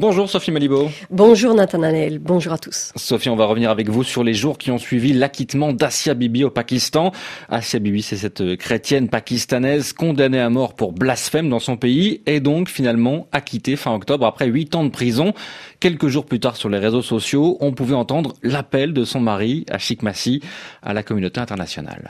Bonjour Sophie Malibaud. Bonjour Nathanaël, bonjour à tous. Sophie, on va revenir avec vous sur les jours qui ont suivi l'acquittement d'Asia Bibi au Pakistan. Asia Bibi, c'est cette chrétienne pakistanaise condamnée à mort pour blasphème dans son pays et donc finalement acquittée fin octobre après 8 ans de prison. Quelques jours plus tard sur les réseaux sociaux, on pouvait entendre l'appel de son mari, Ashik Masih, à la communauté internationale.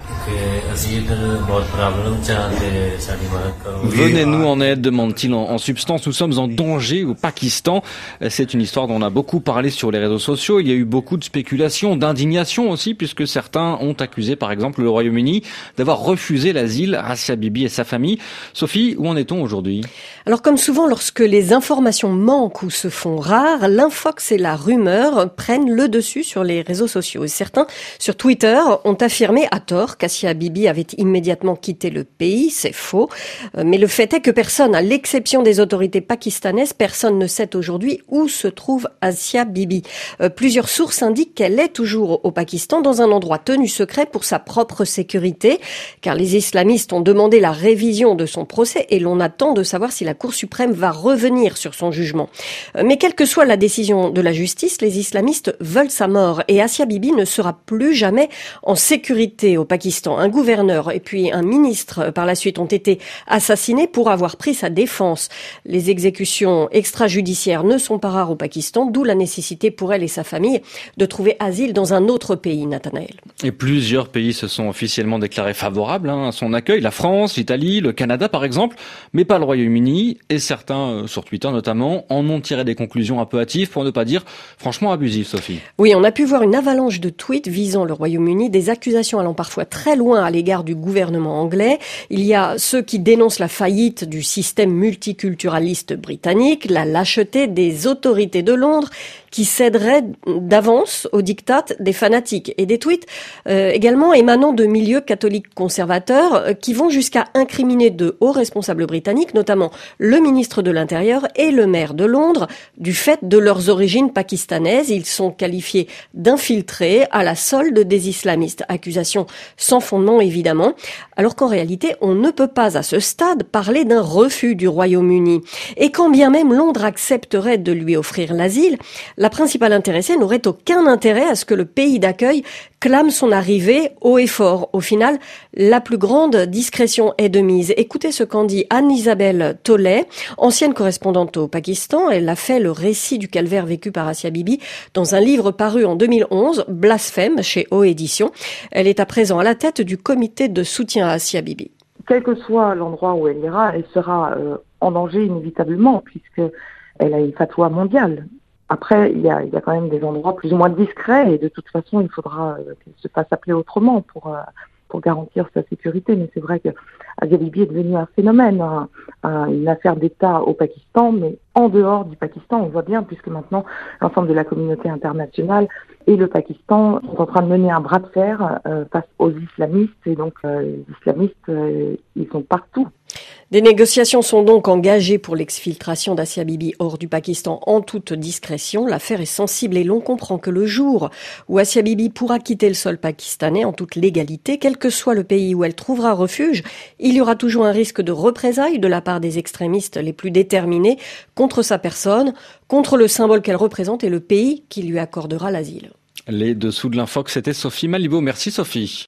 Venez-nous en aide, demande-t-il en substance. Nous sommes en danger au Pakistan. C'est une histoire dont on a beaucoup parlé sur les réseaux sociaux. Il y a eu beaucoup de spéculations, d'indignation aussi, puisque certains ont accusé, par exemple, le Royaume-Uni d'avoir refusé l'asile à Asia Bibi et sa famille. Sophie, où en est-on aujourd'hui ? Alors, comme souvent, lorsque les informations manquent ou se font rares, l'infox et la rumeur prennent le dessus sur les réseaux sociaux. Et certains, sur Twitter, ont affirmé à tort qu'Asia Bibi avait immédiatement quitté le pays. C'est faux. Mais le fait est que personne, à l'exception des autorités pakistanaises, personne ne sait aujourd'hui où se trouve Asia Bibi. Plusieurs sources indiquent qu'elle est toujours au Pakistan, dans un endroit tenu secret pour sa propre sécurité, car les islamistes ont demandé la révision de son procès et l'on attend de savoir si la Cour suprême va revenir sur son jugement. Mais quelle que soit la décision de la justice, les islamistes veulent sa mort et Asia Bibi ne sera plus jamais en sécurité au Pakistan. Un gouverneur et puis un ministre par la suite ont été assassinés pour avoir pris sa défense. Les exécutions extrajudiciaires ne sont pas rares au Pakistan, d'où la nécessité pour elle et sa famille de trouver asile dans un autre pays, Nathanaël. Et plusieurs pays se sont officiellement déclarés favorables à son accueil. La France, l'Italie, le Canada par exemple, mais pas le Royaume-Uni. Et certains, sur Twitter notamment, en ont tiré des conclusions un peu hâtives, pour ne pas dire franchement abusives, Sophie. Oui, on a pu voir une avalanche de tweets visant le Royaume-Uni, des accusations allant parfois très loin à l'égard du gouvernement anglais. Il y a ceux qui dénoncent la faillite du système multiculturaliste britannique, la lâcheté des autorités de Londres qui céderaient d'avance aux diktats des fanatiques. Et des tweets également émanant de milieux catholiques conservateurs qui vont jusqu'à incriminer de hauts responsables britanniques, notamment le ministre de l'Intérieur et le maire de Londres, du fait de leurs origines pakistanaises. Ils sont qualifiés d'infiltrés à la solde des islamistes. Accusation sans fondement évidemment, alors qu'en réalité on ne peut pas à ce stade parler d'un refus du Royaume-Uni. Et quand bien même Londres accepterait de lui offrir l'asile, la principale intéressée n'aurait aucun intérêt à ce que le pays d'accueil clame son arrivée haut et fort. Au final, la plus grande discrétion est de mise. Écoutez ce qu'en dit Anne-Isabelle Tollet, ancienne correspondante au Pakistan. Elle a fait le récit du calvaire vécu par Asia Bibi dans un livre paru en 2011, Blasphème, chez O Éditions. Elle est à présent à la tête du comité de soutien à Asia Bibi. Quel que soit l'endroit où elle ira, elle sera en danger inévitablement, puisqu'elle a une fatwa mondiale. Après, il y a quand même des endroits plus ou moins discrets et de toute façon, il faudra qu'elle se fasse appeler autrement pour garantir sa sécurité. Mais c'est vrai que Asia Bibi est devenue un phénomène, une affaire d'État au Pakistan, mais en dehors du Pakistan, on voit bien, puisque maintenant, l'ensemble de la communauté internationale et le Pakistan sont en train de mener un bras de fer face aux islamistes. Et donc, les islamistes, ils sont partout. Des négociations sont donc engagées pour l'exfiltration d'Asia Bibi hors du Pakistan en toute discrétion. L'affaire est sensible et l'on comprend que le jour où Asia Bibi pourra quitter le sol pakistanais en toute légalité, quel que soit le pays où elle trouvera refuge, il y aura toujours un risque de représailles de la part des extrémistes les plus déterminés contre sa personne, contre le symbole qu'elle représente et le pays qui lui accordera l'asile. Les dessous de l'infox, c'était Sophie Malibaud. Merci Sophie.